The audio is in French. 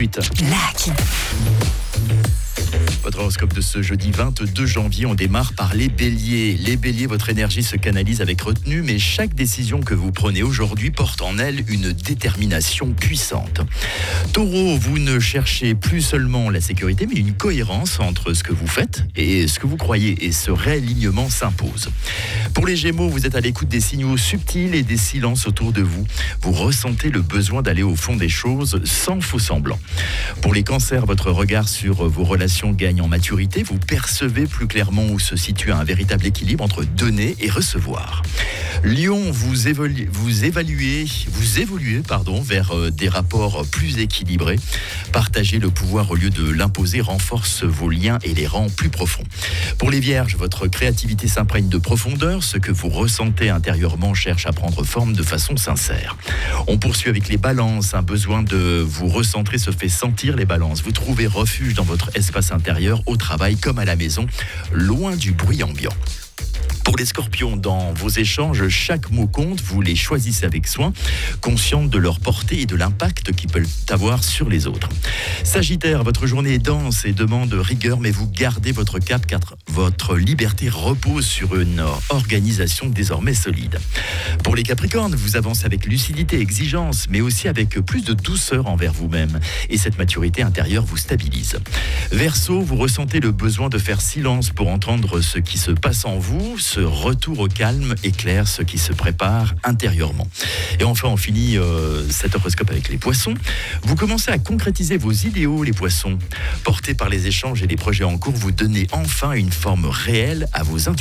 Lac. Votre horoscope de ce jeudi 22 janvier, on démarre par les béliers. Les béliers, votre énergie se canalise avec retenue, mais chaque décision que vous prenez aujourd'hui porte en elle une détermination puissante. Taureau, vous ne cherchez plus seulement la sécurité, mais une cohérence entre ce que vous faites et ce que vous croyez, et ce réalignement s'impose. Pour les gémeaux, vous êtes à l'écoute des signaux subtils et des silences autour de vous. Vous ressentez le besoin d'aller au fond des choses sans faux semblant. Pour les cancers, votre regard sur vos relations gagne en maturité. Vous percevez plus clairement où se situe un véritable équilibre entre donner et recevoir. Lion, vous évoluez vers des rapports plus équilibrés. Partager le pouvoir au lieu de l'imposer renforce vos liens et les rend plus profonds. Pour les vierges, votre créativité s'imprègne de profondeur. Ce que vous ressentez intérieurement cherche à prendre forme de façon sincère. On poursuit avec les balances. Un besoin de vous recentrer se fait sentir, les balances. Vous trouvez refuge dans votre espace intérieur, au travail comme à la maison, loin du bruit ambiant. Pour les scorpions, dans vos échanges, chaque mot compte, vous les choisissez avec soin, consciente de leur portée et de l'impact qu'ils peuvent avoir sur les autres. Sagittaire, votre journée est dense et demande rigueur, mais vous gardez votre cap car votre liberté repose sur une organisation désormais solide. Pour les capricornes, vous avancez avec lucidité et exigence, mais aussi avec plus de douceur envers vous-même. Et cette maturité intérieure vous stabilise. Verseau, vous ressentez le besoin de faire silence pour entendre ce qui se passe en vous. Ce retour au calme éclaire ce qui se prépare intérieurement. Et enfin, on finit cet horoscope avec les poissons. Vous commencez à concrétiser vos idéaux, les poissons. Portés par les échanges et les projets en cours, vous donnez enfin une forme réelle à vos intuitions.